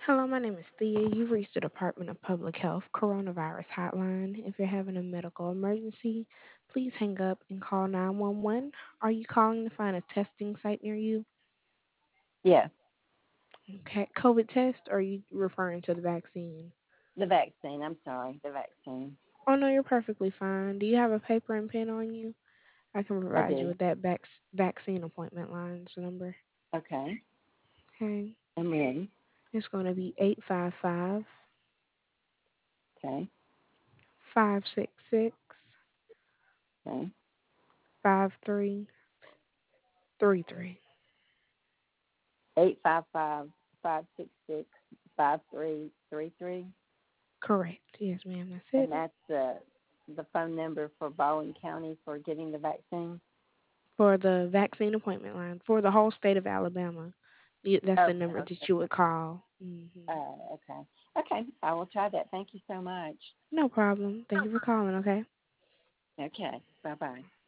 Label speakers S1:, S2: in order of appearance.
S1: Hello, my name is Thea. You've reached the Department of Public Health Coronavirus Hotline. If you're having a medical emergency, please hang up and call 911. Are you calling to find a testing site near you?
S2: Yeah,
S1: Okay, COVID test, or are you referring to the vaccine?
S2: the vaccine. I'm sorry, the vaccine.
S1: Oh, no, you're perfectly fine. Do you have a paper and pen on you? I can
S2: I
S1: provide you
S2: do.
S1: with that vaccine appointment lines number.
S2: Okay,
S1: Okay,
S2: I'm ready.
S1: it's going to be 855
S2: Okay,
S1: 566
S2: okay.
S1: 5333.
S2: 855-566-5333,
S1: Correct. Yes, ma'am, that's it.
S2: and that's the phone number for Baldwin County for getting the vaccine.
S1: For the vaccine appointment line for the whole state of Alabama. That's the
S2: Okay,
S1: number that
S2: okay.
S1: you would call.
S2: Okay, okay. I will try that. Thank you so much.
S1: No problem. Thank you for calling, okay?
S2: Okay, bye bye.